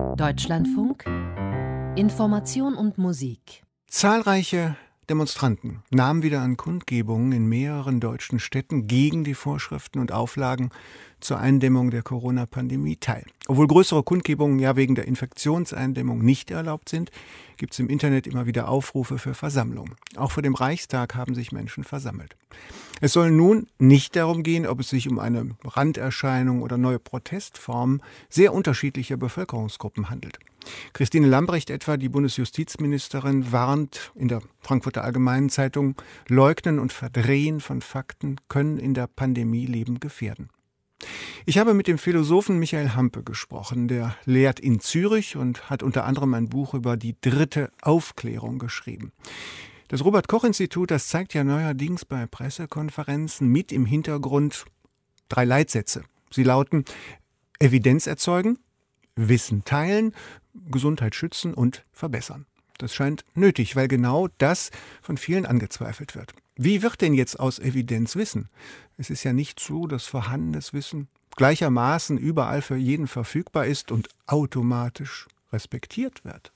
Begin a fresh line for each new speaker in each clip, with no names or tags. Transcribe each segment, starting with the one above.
Deutschlandfunk Information und Musik.
Zahlreiche Demonstranten nahmen wieder an Kundgebungen in mehreren deutschen Städten gegen die Vorschriften und Auflagen zur Eindämmung der Corona-Pandemie teil. Obwohl größere Kundgebungen ja wegen der Infektionseindämmung nicht erlaubt sind, gibt es im Internet immer wieder Aufrufe für Versammlungen. Auch vor dem Reichstag haben sich Menschen versammelt. Es soll nun nicht darum gehen, ob es sich um eine Randerscheinung oder neue Protestformen sehr unterschiedlicher Bevölkerungsgruppen handelt. Christine Lambrecht etwa, die Bundesjustizministerin, warnt in der Frankfurter Allgemeinen Zeitung, Leugnen und Verdrehen von Fakten können in der Pandemie Leben gefährden. Ich habe mit dem Philosophen Michael Hampe gesprochen. Der lehrt in Zürich und hat unter anderem ein Buch über die dritte Aufklärung geschrieben. Das Robert-Koch-Institut, das zeigt ja neuerdings bei Pressekonferenzen mit im Hintergrund 3 Leitsätze. Sie lauten: Evidenz erzeugen, Wissen teilen, Gesundheit schützen und verbessern. Das scheint nötig, weil genau das von vielen angezweifelt wird. Wie wird denn jetzt aus Evidenz Wissen? Es ist ja nicht so, dass vorhandenes Wissen gleichermaßen überall für jeden verfügbar ist und automatisch respektiert wird.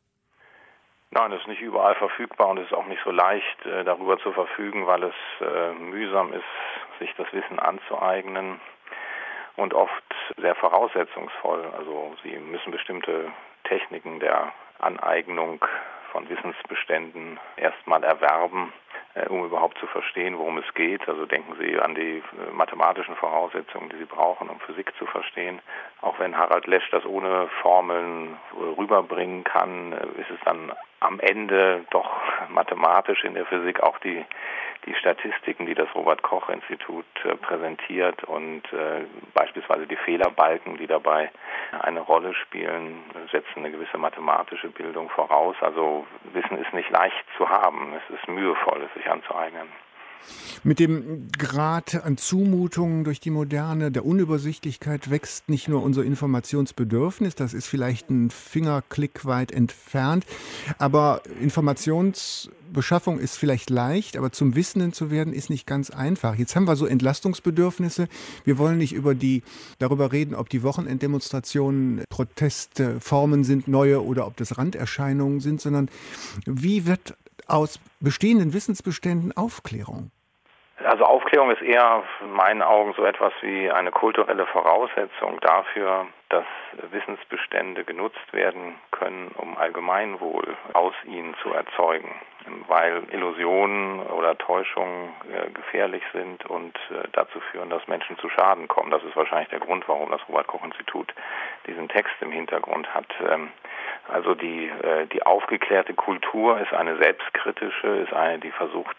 Nein, es ist nicht überall verfügbar und es ist auch nicht so leicht, darüber zu verfügen, weil es mühsam ist, sich das Wissen anzueignen und oft sehr voraussetzungsvoll. Also Sie müssen bestimmte Techniken der Aneignung von Wissensbeständen erstmal erwerben, um überhaupt zu verstehen, worum es geht. Also denken Sie an die mathematischen Voraussetzungen, die Sie brauchen, um Physik zu verstehen. Auch wenn Harald Lesch das ohne Formeln rüberbringen kann, ist es dann am Ende doch mathematisch in der Physik auch die Statistiken, die das Robert-Koch-Institut präsentiert und beispielsweise die Fehlerbalken, die dabei eine Rolle spielen, setzen eine gewisse mathematische Bildung voraus. Also Wissen ist nicht leicht zu haben, es ist mühevoll, es sich anzueignen.
Mit dem Grad an Zumutungen durch die Moderne, der Unübersichtlichkeit wächst nicht nur unser Informationsbedürfnis, das ist vielleicht ein Fingerklick weit entfernt, aber Informationsbeschaffung ist vielleicht leicht, aber zum Wissenden zu werden ist nicht ganz einfach. Jetzt haben wir so Entlastungsbedürfnisse. Wir wollen nicht darüber reden, ob die Wochenenddemonstrationen Protestformen sind, neue, oder ob das Randerscheinungen sind, sondern wie wird aus bestehenden Wissensbeständen Aufklärung?
Also Aufklärung ist eher in meinen Augen so etwas wie eine kulturelle Voraussetzung dafür, dass Wissensbestände genutzt werden können, um Allgemeinwohl aus ihnen zu erzeugen, weil Illusionen oder Täuschungen gefährlich sind und dazu führen, dass Menschen zu Schaden kommen. Das ist wahrscheinlich der Grund, warum das Robert-Koch-Institut diesen Text im Hintergrund hat. Also die aufgeklärte Kultur ist eine selbstkritische, ist eine, die versucht,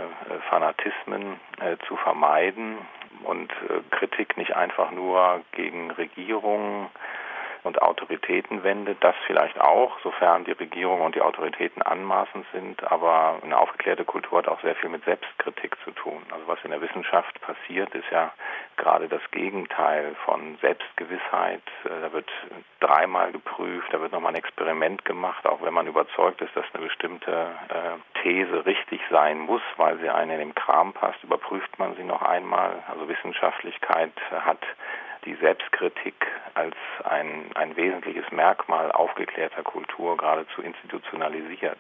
Fanatismen zu vermeiden und Kritik nicht einfach nur gegen Regierungen und Autoritäten wendet, das vielleicht auch, sofern die Regierung und die Autoritäten anmaßend sind, aber eine aufgeklärte Kultur hat auch sehr viel mit Selbstkritik zu tun. Also was in der Wissenschaft passiert, ist ja gerade das Gegenteil von Selbstgewissheit. Da wird 3-mal geprüft, da wird nochmal ein Experiment gemacht, auch wenn man überzeugt ist, dass eine bestimmte These richtig sein muss, weil sie einem in den Kram passt, überprüft man sie noch einmal. Also Wissenschaftlichkeit hat die Selbstkritik als ein wesentliches Merkmal aufgeklärter Kultur geradezu institutionalisiert.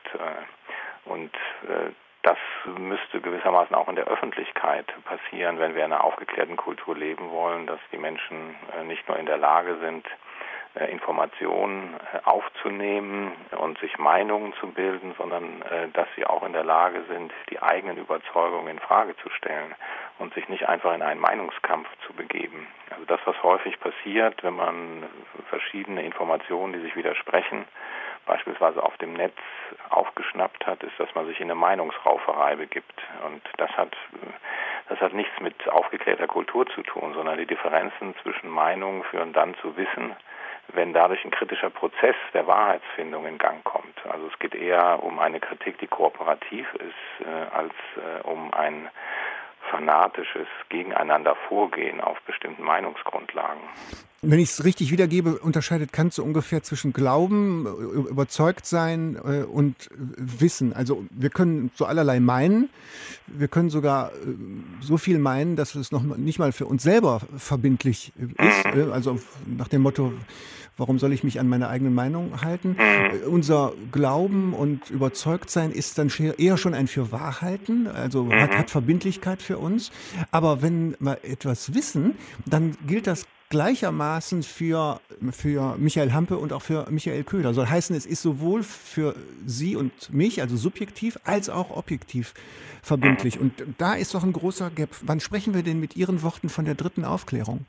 Und das müsste gewissermaßen auch in der Öffentlichkeit passieren, wenn wir in einer aufgeklärten Kultur leben wollen, dass die Menschen nicht nur in der Lage sind, Informationen aufzunehmen und sich Meinungen zu bilden, sondern dass sie auch in der Lage sind, die eigenen Überzeugungen in Frage zu stellen und sich nicht einfach in einen Meinungskampf zu begeben. Also das, was häufig passiert, wenn man verschiedene Informationen, die sich widersprechen, beispielsweise auf dem Netz aufgeschnappt hat, ist, dass man sich in eine Meinungsrauferei begibt. Und das hat nichts mit aufgeklärter Kultur zu tun, sondern die Differenzen zwischen Meinungen führen dann zu Wissen, wenn dadurch ein kritischer Prozess der Wahrheitsfindung in Gang kommt. Also es geht eher um eine Kritik, die kooperativ ist, als um ein fanatisches Gegeneinander Vorgehen auf bestimmten Meinungsgrundlagen.
Wenn ich es richtig wiedergebe, unterscheidet Kant so ungefähr zwischen Glauben, überzeugt sein und Wissen. Also wir können so allerlei meinen, wir können sogar so viel meinen, dass es noch nicht mal für uns selber verbindlich ist. Also nach dem Motto, Warum soll ich mich an meine eigene Meinung halten? Unser Glauben und Überzeugtsein ist dann eher schon ein Fürwahrhalten, also hat Verbindlichkeit für uns. Aber wenn wir etwas wissen, dann gilt das gleichermaßen für Michael Hampe und auch für Michael Köhler. Soll heißen, es ist sowohl für Sie und mich, also subjektiv, als auch objektiv verbindlich. Und da ist doch ein großer Gap. Wann sprechen wir denn mit Ihren Worten von der dritten Aufklärung?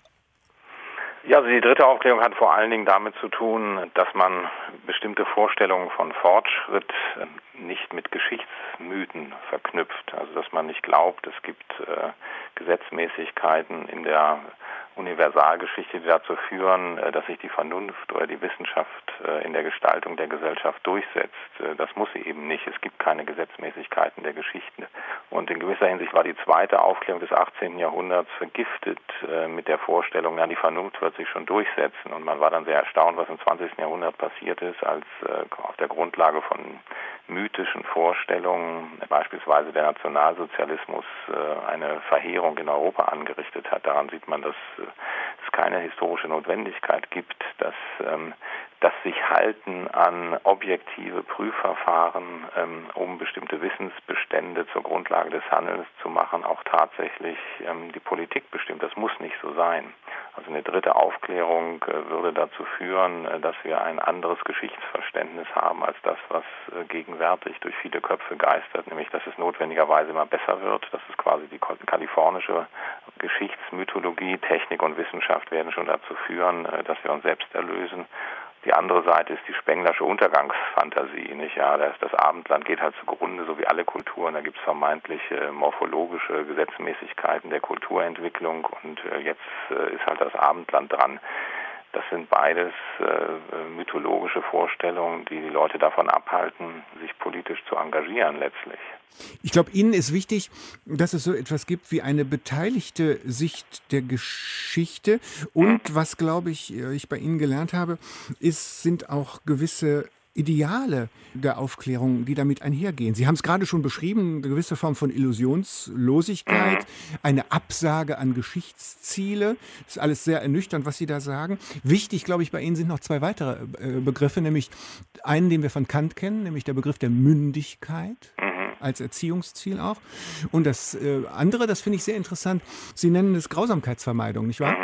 Ja, also die dritte Aufklärung hat vor allen Dingen damit zu tun, dass man bestimmte Vorstellungen von Fortschritt nicht mit Geschichtsmythen verknüpft. Also dass man nicht glaubt, es gibt Gesetzmäßigkeiten in der Universalgeschichte, die dazu führen, dass sich die Vernunft oder die Wissenschaft in der Gestaltung der Gesellschaft durchsetzt. Das muss sie eben nicht. Es gibt keine Gesetzmäßigkeiten der Geschichte. Und in gewisser Hinsicht war die zweite Aufklärung des 18. Jahrhunderts vergiftet mit der Vorstellung, ja, die Vernunft wird sich schon durchsetzen. Und man war dann sehr erstaunt, was im 20. Jahrhundert passiert ist, als auf der Grundlage von mythischen Vorstellungen, beispielsweise der Nationalsozialismus, eine Verheerung in Europa angerichtet hat. Daran sieht man, dass es keine historische Notwendigkeit gibt, dass das sich halten an objektive Prüfverfahren, um bestimmte Wissensbestände zur Grundlage des Handelns zu machen, auch tatsächlich die Politik bestimmt. Das muss nicht so sein. Also eine dritte Aufklärung würde dazu führen, dass wir ein anderes Geschichtsverständnis haben als das, was gegenwärtig durch viele Köpfe geistert, nämlich dass es notwendigerweise immer besser wird. Das ist quasi die kalifornische Geschichtsmythologie. Technik und Wissenschaft werden schon dazu führen, dass wir uns selbst erlösen. Die andere Seite ist die Spenglersche Untergangsfantasie, nicht? Ja, das Abendland geht halt zugrunde, so wie alle Kulturen. Da gibt es vermeintlich morphologische Gesetzmäßigkeiten der Kulturentwicklung und jetzt ist halt das Abendland dran. Das sind beides mythologische Vorstellungen, die Leute davon abhalten, sich politisch zu engagieren letztlich.
Ich glaube, Ihnen ist wichtig, dass es so etwas gibt wie eine beteiligte Sicht der Geschichte. Und was, glaube ich bei Ihnen gelernt habe, sind auch gewisse Ideale der Aufklärung, die damit einhergehen. Sie haben es gerade schon beschrieben, eine gewisse Form von Illusionslosigkeit, eine Absage an Geschichtsziele. Das ist alles sehr ernüchternd, was Sie da sagen. Wichtig, glaube ich, bei Ihnen sind noch zwei weitere Begriffe, nämlich einen, den wir von Kant kennen, nämlich der Begriff der Mündigkeit. Als Erziehungsziel auch. Und das andere, das finde ich sehr interessant, Sie nennen es Grausamkeitsvermeidung, nicht wahr?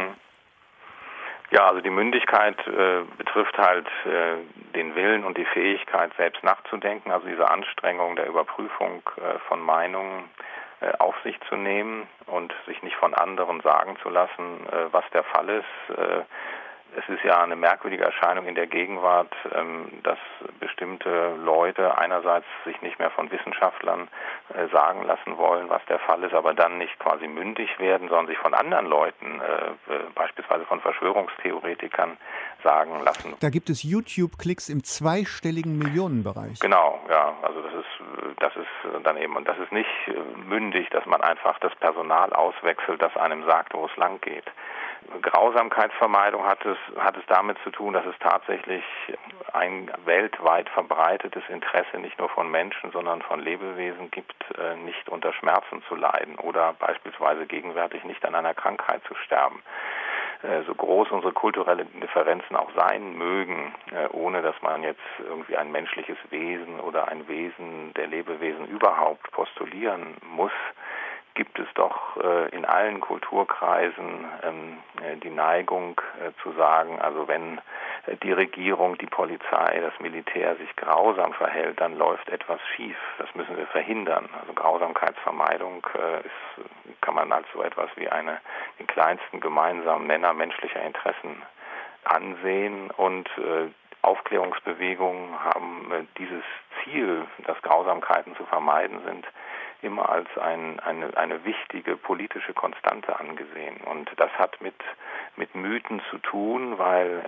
Ja, also die Mündigkeit betrifft halt den Willen und die Fähigkeit, selbst nachzudenken, also diese Anstrengung der Überprüfung von Meinungen auf sich zu nehmen und sich nicht von anderen sagen zu lassen, was der Fall ist. Es ist ja eine merkwürdige Erscheinung in der Gegenwart, dass bestimmte Leute einerseits sich nicht mehr von Wissenschaftlern sagen lassen wollen, was der Fall ist, aber dann nicht quasi mündig werden, sondern sich von anderen Leuten, beispielsweise von Verschwörungstheoretikern, sagen lassen.
Da gibt es YouTube-Klicks im zweistelligen Millionenbereich.
Genau, ja, also das ist dann eben, und das ist nicht mündig, dass man einfach das Personal auswechselt, das einem sagt, wo es lang geht. Grausamkeitsvermeidung hat es damit zu tun, dass es tatsächlich ein weltweit verbreitetes Interesse nicht nur von Menschen, sondern von Lebewesen gibt, nicht unter Schmerzen zu leiden oder beispielsweise gegenwärtig nicht an einer Krankheit zu sterben. So groß unsere kulturellen Differenzen auch sein mögen, ohne dass man jetzt irgendwie ein menschliches Wesen oder ein Wesen der Lebewesen überhaupt postulieren muss, gibt es doch in allen Kulturkreisen die Neigung zu sagen, also wenn die Regierung, die Polizei, das Militär sich grausam verhält, dann läuft etwas schief. Das müssen wir verhindern. Also Grausamkeitsvermeidung kann man als so etwas wie den kleinsten gemeinsamen Nenner menschlicher Interessen ansehen und Aufklärungsbewegungen haben dieses Ziel, dass Grausamkeiten zu vermeiden sind, immer als eine wichtige politische Konstante angesehen. Und das hat mit Mythen zu tun, weil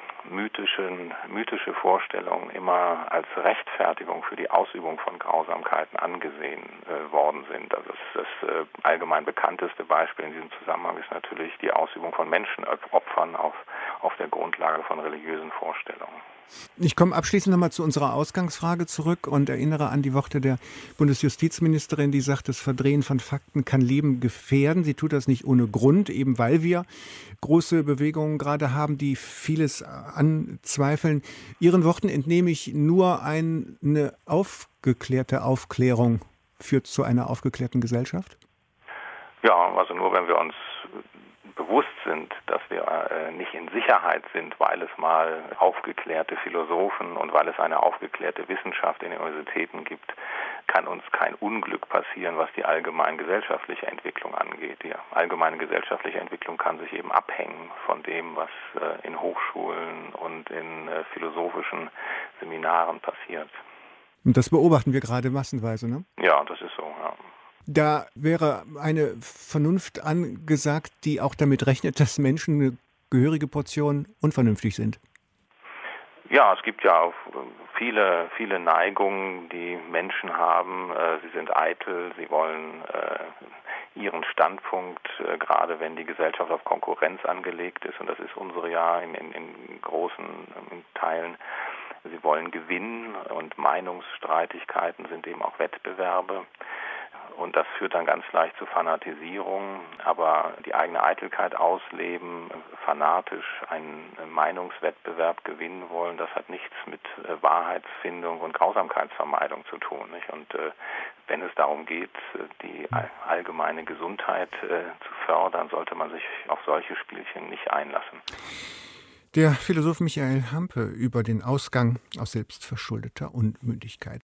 mythische Vorstellungen immer als Rechtfertigung für die Ausübung von Grausamkeiten angesehen worden sind. Also das allgemein bekannteste Beispiel in diesem Zusammenhang ist natürlich die Ausübung von Menschenopfern auf der Grundlage von religiösen Vorstellungen.
Ich komme abschließend nochmal zu unserer Ausgangsfrage zurück und erinnere an die Worte der Bundesjustizministerin, die sagt, das Verdrehen von Fakten kann Leben gefährden. Sie tut das nicht ohne Grund, eben weil wir große Bewegungen gerade haben, die vieles anzweifeln. Ihren Worten entnehme ich nur eine aufgeklärte Aufklärung führt zu einer aufgeklärten Gesellschaft?
Ja, also nur wenn wir uns bewusst sind, dass wir nicht in Sicherheit sind, weil es mal aufgeklärte Philosophen und weil es eine aufgeklärte Wissenschaft in den Universitäten gibt, kann uns kein Unglück passieren, was die allgemeine gesellschaftliche Entwicklung angeht. Die allgemeine gesellschaftliche Entwicklung kann sich eben abhängen von dem, was in Hochschulen und in philosophischen Seminaren passiert.
Und das beobachten wir gerade massenweise, ne?
Ja, das ist so, ja.
Da wäre eine Vernunft angesagt, die auch damit rechnet, dass Menschen eine gehörige Portion unvernünftig sind.
Ja, es gibt ja auch viele Neigungen, die Menschen haben. Sie sind eitel, sie wollen ihren Standpunkt, gerade wenn die Gesellschaft auf Konkurrenz angelegt ist, und das ist unsere ja in großen Teilen. Sie wollen gewinnen, und Meinungsstreitigkeiten sind eben auch Wettbewerbe. Und das führt dann ganz leicht zu Fanatisierung, aber die eigene Eitelkeit ausleben, fanatisch einen Meinungswettbewerb gewinnen wollen, das hat nichts mit Wahrheitsfindung und Grausamkeitsvermeidung zu tun, nicht? Und wenn es darum geht, die allgemeine Gesundheit zu fördern, sollte man sich auf solche Spielchen nicht einlassen.
Der Philosoph Michael Hampe über den Ausgang aus selbstverschuldeter Unmündigkeit.